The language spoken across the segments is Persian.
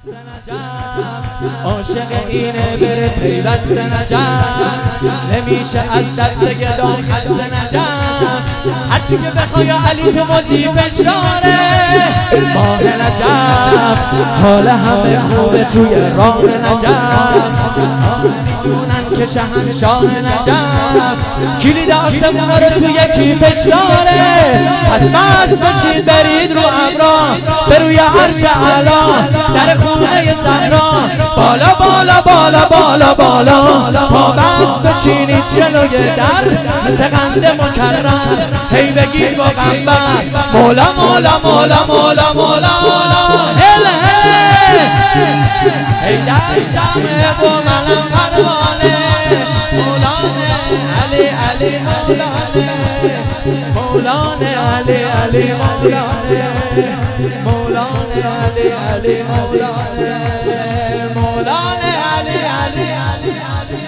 عاشق اینه بره پیوست نجف، نمیشه از دست گدام خسته نجف. هرچی که بخوای علی تو موزی فشاره، ماه نجف حال همه خوبه توی راه نجف. میدونن که شهنشاه نجف کلید آسمونا رو توی کیفش داره. پس بس بشید برید رو ابرا به روی عرش اعلا، در خونه زهرا بالا بالا بالا بالا بالا. پا بس بشینید جلوی در مثل قند مکرم، هی بگید با قنبر مولا مولا مولا مولا مولا. هی در شمه با منم پروانه، مولانه علی علی مولانه، مولانه علی علی مولانه، مولانه علی علی مولانه، مولانه علی علی علی علی.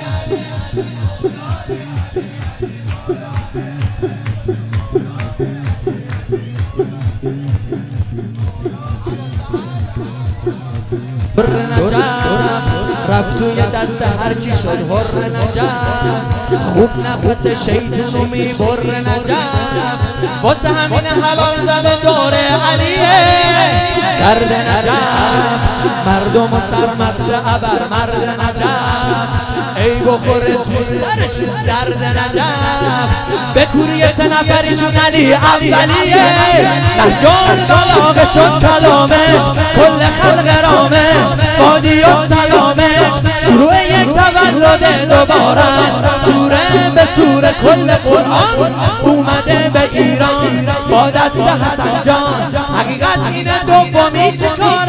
بر نجف رفت توی دست هر کی شد حر نجف، خوب نفس شیطونو میبر نجف. واسه همین حلال زده دور علیه، کرده نجف مردم و سرمست ابر مرد نجف. ای بخوره تو سرشون درد نجف، به کوری 3 نفریشون علی اولیه. نهجان بلاغه شد کلامش، کل خلق رامش بادی و سلامش. شروع یک تولد دوباره، سوره به سوره کل قرآن اومده به ایران با دست حسن جان. حقیقت اینه دومی چه کار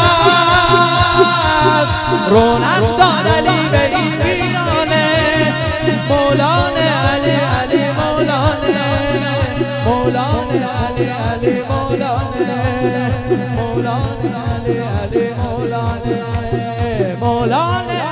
است، رونق داد علی به این ایرانه. مولانه علی علی مولانه، مولانه علی علی مولانه، مولانه علی علی مولانه، مولانه